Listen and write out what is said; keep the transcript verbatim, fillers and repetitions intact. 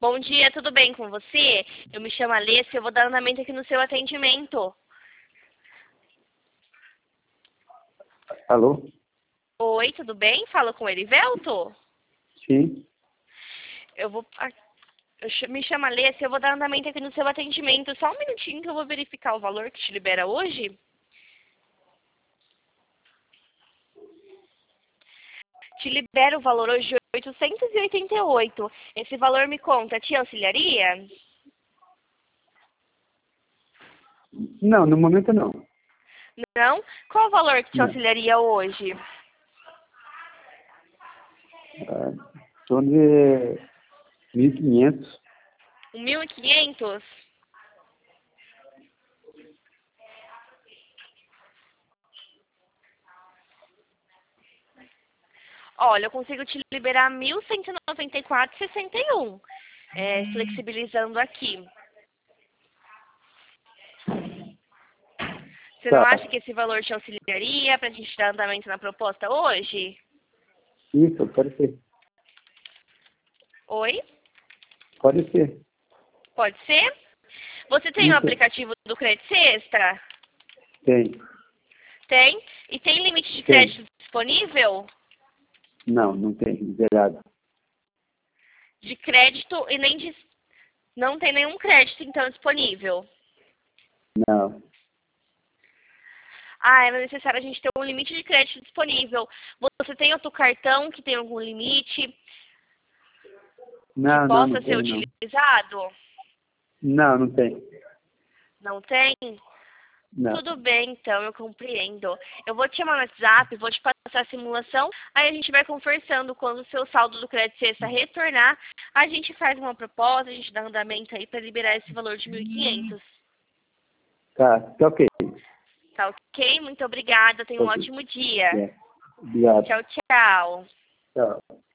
Bom dia, tudo bem com você? Eu me chamo Alessia e eu vou dar andamento aqui no seu atendimento. Alô? Oi, tudo bem? Falo com o Erivelto? Sim. Eu vou... Eu ch- me chamo Alessia e eu vou dar andamento aqui no seu atendimento. Só um minutinho que eu vou verificar o valor que te libera hoje. Te libera o valor hoje de oitocentos e oitenta e oito. Esse valor me conta, te auxiliaria? Não, no momento não. Não? Qual o valor que te Não. auxiliaria hoje? Ah, em torno de mil e quinhentos. mil e quinhentos? Olha, eu consigo te liberar mil cento e noventa e quatro e sessenta e um, é, flexibilizando aqui. Você não Tá. acha que esse valor te auxiliaria para a gente dar andamento na proposta hoje? Isso, pode ser. Oi? Pode ser. Pode ser? Você tem o Isso. aplicativo do Crédito Sexta? Tem. Tem? E tem limite de Tem. crédito disponível? Não, não tem. Zerado. De crédito e nem de... Não tem nenhum crédito, então, disponível. Não. Ah, é necessário a gente ter um limite de crédito disponível. Você tem outro cartão que tem algum limite que Não, não, possa não ser tem, não. utilizado? Não, não tem. Não tem? Não. Tudo bem, então, eu compreendo. Eu vou te chamar no WhatsApp, vou te passar a simulação, aí a gente vai conversando. Quando o seu saldo do crédito sexta retornar, a gente faz uma proposta, a gente dá andamento aí para liberar esse valor de mil e quinhentos. Tá, tá ok. Tá ok? Muito obrigada, tenha um Ok. ótimo dia. É. Obrigado. Tchau, tchau. Tchau.